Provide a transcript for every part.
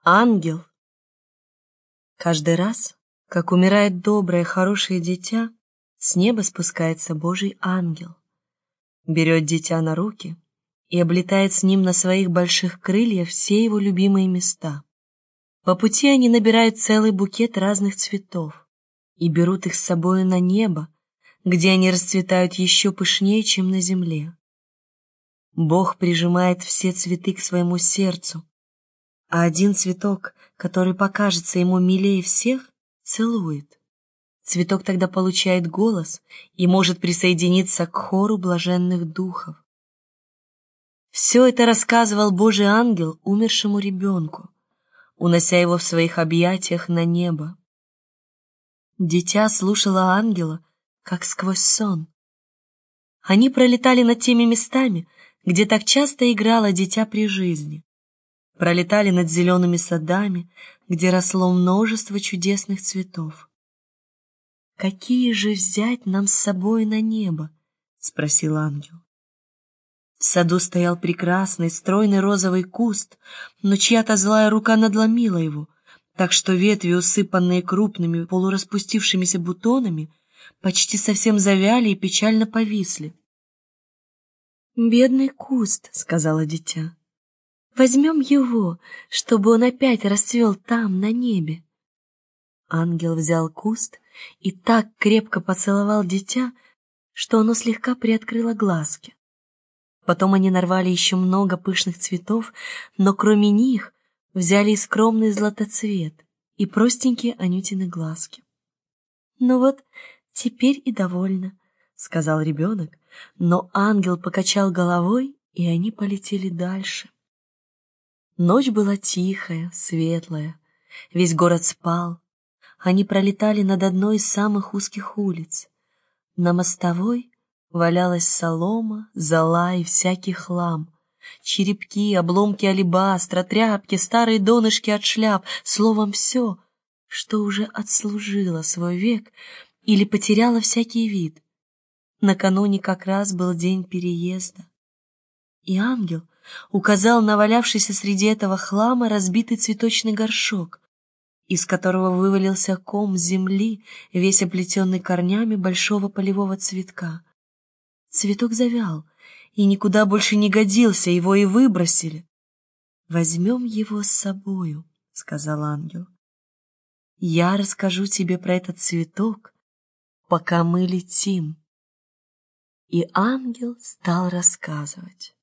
Ангел. Каждый раз, как умирает доброе, хорошее дитя, с неба спускается Божий ангел, берет дитя на руки и облетает с ним на своих больших крыльях все его любимые места. По пути они набирают целый букет разных цветов и берут их с собою на небо, где они расцветают еще пышнее, чем на земле. Бог прижимает все цветы к своему сердцу, а один цветок, который покажется ему милее всех, целует. Цветок тогда получает голос и может присоединиться к хору блаженных духов. Все это рассказывал Божий ангел умершему ребенку, унося его в своих объятиях на небо. Дитя слушало ангела, как сквозь сон. Они пролетали над теми местами, где так часто играло дитя при жизни. Пролетали над зелеными садами, где росло множество чудесных цветов. «Какие же взять нам с собой на небо?» — спросил ангел. В саду стоял прекрасный, стройный розовый куст, но чья-то злая рука надломила его, так что ветви, усыпанные крупными полураспустившимися бутонами, почти совсем завяли и печально повисли. «Бедный куст», — сказала дитя. «Возьмем его, чтобы он опять расцвел там, на небе». Ангел взял куст и так крепко поцеловал дитя, что оно слегка приоткрыло глазки. Потом они нарвали еще много пышных цветов, но кроме них взяли и скромный златоцвет, и простенькие Анютины глазки. «Ну вот, теперь и довольно», — сказал ребенок, но ангел покачал головой, и они полетели дальше. Ночь была тихая, светлая, весь город спал. Они пролетали над одной из самых узких улиц. На мостовой валялась солома, зола и всякий хлам. Черепки, обломки алебастра, тряпки, старые донышки от шляп, словом, все, что уже отслужило свой век или потеряло всякий вид. Накануне как раз был день переезда. И ангел указал на валявшийся среди этого хлама разбитый цветочный горшок, из которого вывалился ком земли, весь оплетенный корнями большого полевого цветка. Цветок завял и никуда больше не годился, его и выбросили. «Возьмем его с собою», — сказал ангел. «Я расскажу тебе про этот цветок, пока мы летим». И ангел стал рассказывать.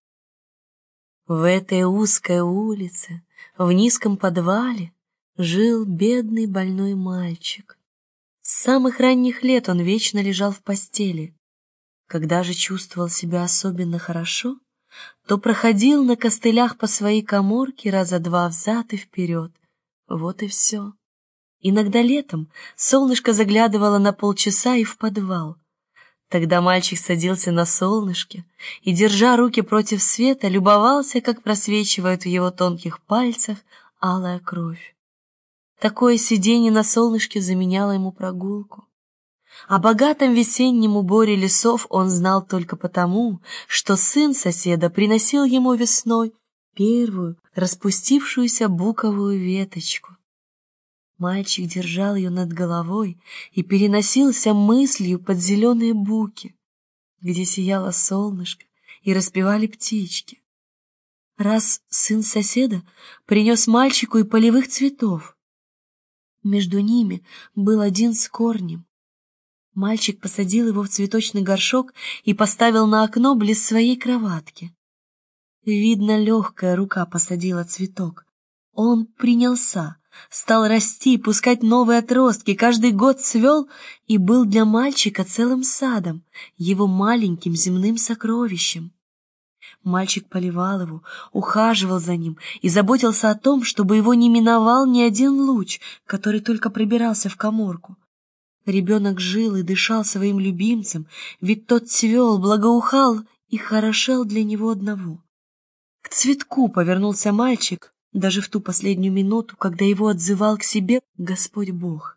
В этой узкой улице, в низком подвале, жил бедный больной мальчик. С самых ранних лет он вечно лежал в постели. Когда же чувствовал себя особенно хорошо, то проходил на костылях по своей каморке раза два взад и вперед. Вот и все. Иногда летом солнышко заглядывало на полчаса и в подвал. Тогда мальчик садился на солнышке и, держа руки против света, любовался, как просвечивает в его тонких пальцах алая кровь. Такое сиденье на солнышке заменяло ему прогулку. О богатом весеннем уборе лесов он знал только потому, что сын соседа приносил ему весной первую распустившуюся буковую веточку. Мальчик держал ее над головой и переносился мыслью под зеленые буки, где сияло солнышко и распевали птички. Раз сын соседа принес мальчику и полевых цветов. Между ними был один с корнем. Мальчик посадил его в цветочный горшок и поставил на окно близ своей кроватки. Видно, легкая рука посадила цветок. Он принялся, стал расти, пускать новые отростки, каждый год цвел и был для мальчика целым садом, его маленьким земным сокровищем. Мальчик поливал его, ухаживал за ним и заботился о том, чтобы его не миновал ни один луч, который только пробирался в каморку. Ребенок жил и дышал своим любимцем, ведь тот цвел, благоухал и хорошел для него одного. К цветку повернулся мальчик даже в ту последнюю минуту, когда его отзывал к себе Господь Бог.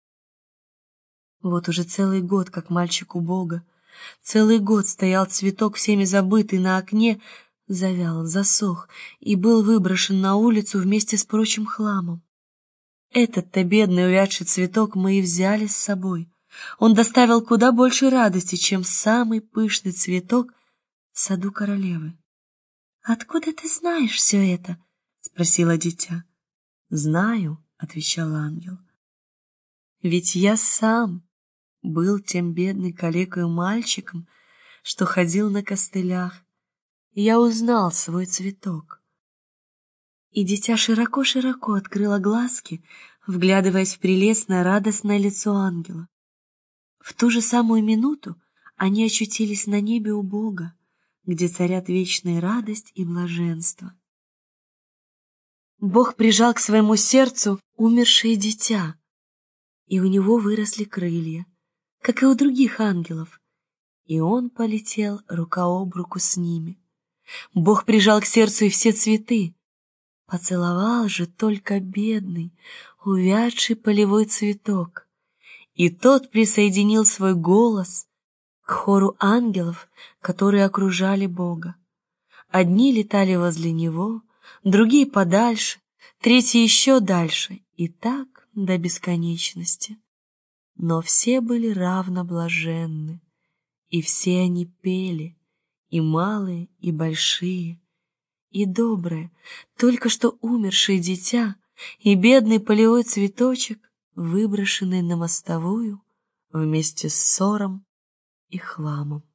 Вот уже целый год, как мальчик у Бога, целый год стоял цветок всеми забытый на окне, завял, засох и был выброшен на улицу вместе с прочим хламом. Этот-то бедный увядший цветок мы и взяли с собой. Он доставил куда больше радости, чем самый пышный цветок в саду королевы. «Откуда ты знаешь все это?» — спросила дитя. «Знаю», — отвечал ангел. «Ведь я сам был тем бедным калекой мальчиком, что ходил на костылях. Я узнал свой цветок». И дитя широко-широко открыло глазки, вглядываясь в прелестное радостное лицо ангела. В ту же самую минуту они очутились на небе у Бога, где царят вечная радость и блаженство. Бог прижал к своему сердцу умершее дитя, и у него выросли крылья, как и у других ангелов, и он полетел рука об руку с ними. Бог прижал к сердцу и все цветы, поцеловал же только бедный, увядший полевой цветок, и тот присоединил свой голос к хору ангелов, которые окружали Бога. Одни летали возле него, другие подальше, третьи еще дальше, и так до бесконечности. Но все были равно блаженны, и все они пели, и малые, и большие, и доброе, только что умершее дитя, и бедный полевой цветочек, выброшенный на мостовую вместе с ссором и хламом.